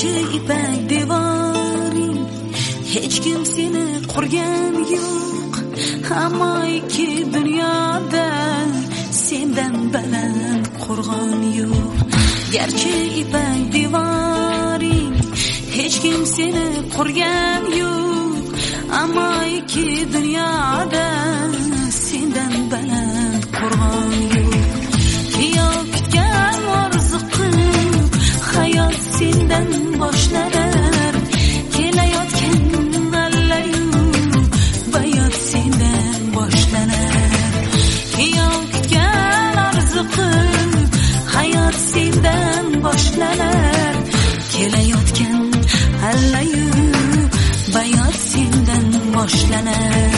gerçi ipak devoring hech kim seni qurgan yo'q, ammo ikki dunyoda sendan baland qo'rg'on yo'q. Gerçi ipak devoring hech kim seni qurgan yo'q, ammo ikki dunyoda sendan baland qo'rg'on yo'q. Kuyov kutgan orzu qilib hayot sendan boshlanar, kelayotgan allayu bayot sendan boshlanar. Kuyov kutgan orzu qilib hayot sendan boshlanar, kelayotgan allayu bayot sendan boshlanar.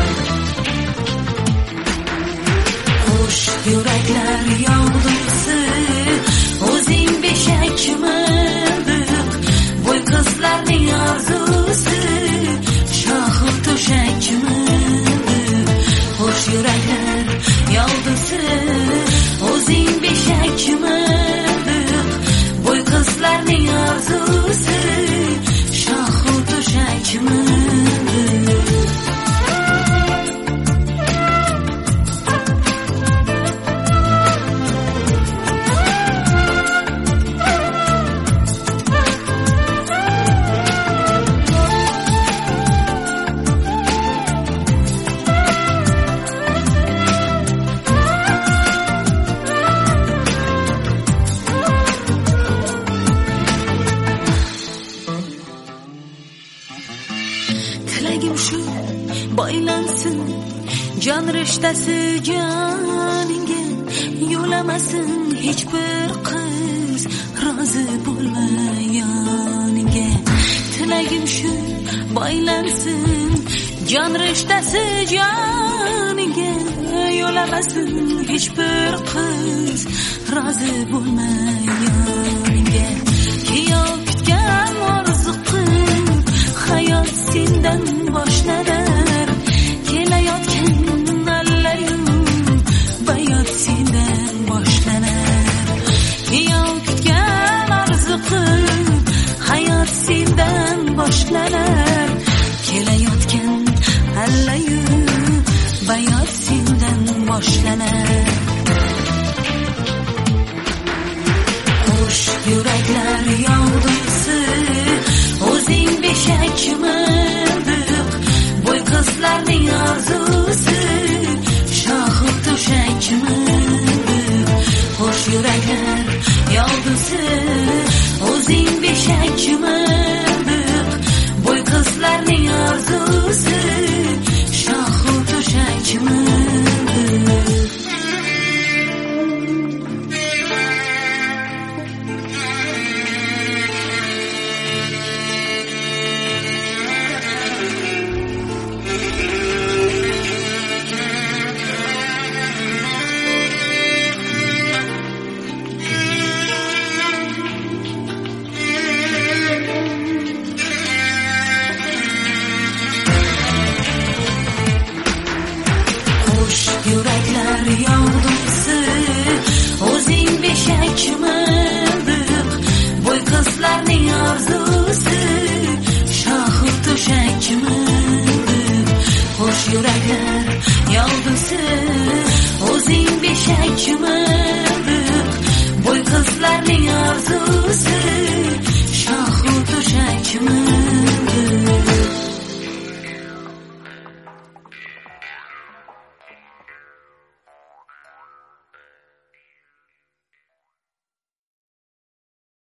Xush yuraklar yog'dusi, o'zing beshak mildiq, bo'y qizlarning orzusi, shohu to'shak mildiq. Xush yuraklar yog'dusi, o'zing beshak mildiq, bo'y qizlarning orzusi, shohu to'shak mildiq. Tilagim shu boylansin jon rishtasi joningga, yo'lamasin hech bir qiz rozi bo'lmay yoningga. Tilagim shu boylansin jon rishtasi joningga, yo'lamasin hech bir qiz rozi bo'lmay yoningga. Kuyov kutgan orzu qilib hayot sendan boshlanar, kelayotgan allayu bayot sendan boshlanar. Kuyov kutgan orzu qilib hayot sendan boshlanar, kelayotgan allayu bayot sendan boshlanar. Xush yuraklar yog'dusi, o'zing beshak mildiq, bo'y qizlarning orzusi, shohu to'shak mildiq. Xush yuraklar yog'dusi, o'zing beshak mildiq, bo'y qizlarning orzusi, shohu to'shak mildiq. Yuraklar